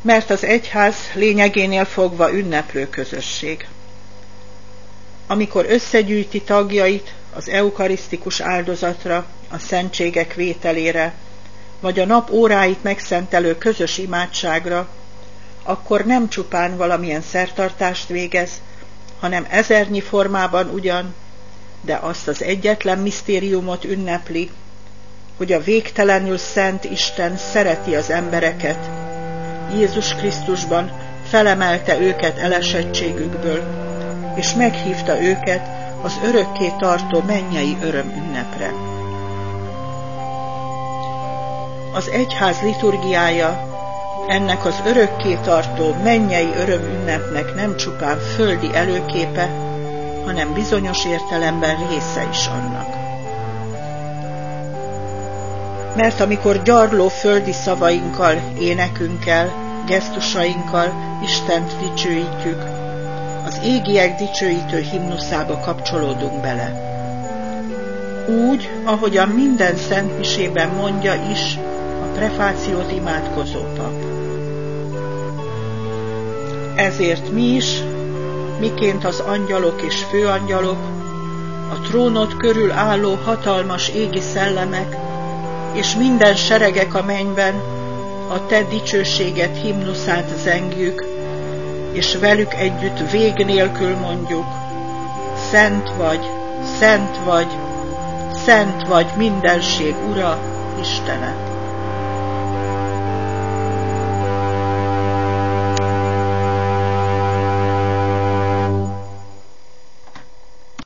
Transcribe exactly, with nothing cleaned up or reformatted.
mert az egyház lényegénél fogva ünneplő közösség. Amikor összegyűjti tagjait az eukarisztikus áldozatra, a szentségek vételére, vagy a nap óráit megszentelő közös imádságra, akkor nem csupán valamilyen szertartást végez, hanem ezernyi formában ugyan, de azt az egyetlen misztériumot ünnepli, hogy a végtelenül szent Isten szereti az embereket, Jézus Krisztusban felemelte őket elesettségükből, és meghívta őket az örökké tartó mennyei öröm ünnepre. Az egyház liturgiája ennek az örökké tartó mennyei öröm ünnepnek nem csupán földi előképe, hanem bizonyos értelemben része is annak. Mert amikor gyarló földi szavainkkal, énekünkkel, gesztusainkkal Istent dicsőítjük, az égiek dicsőítő himnuszába kapcsolódunk bele. Úgy, ahogyan minden szentmisében mondja is a prefációt imádkozó pap. Ezért mi is, miként az angyalok és főangyalok, a trónot körül álló hatalmas égi szellemek, és minden seregek a mennyben a te dicsőséget himnuszát zengjük, és velük együtt vég nélkül mondjuk: Szent vagy, szent vagy, szent vagy mindenség Ura, Istene.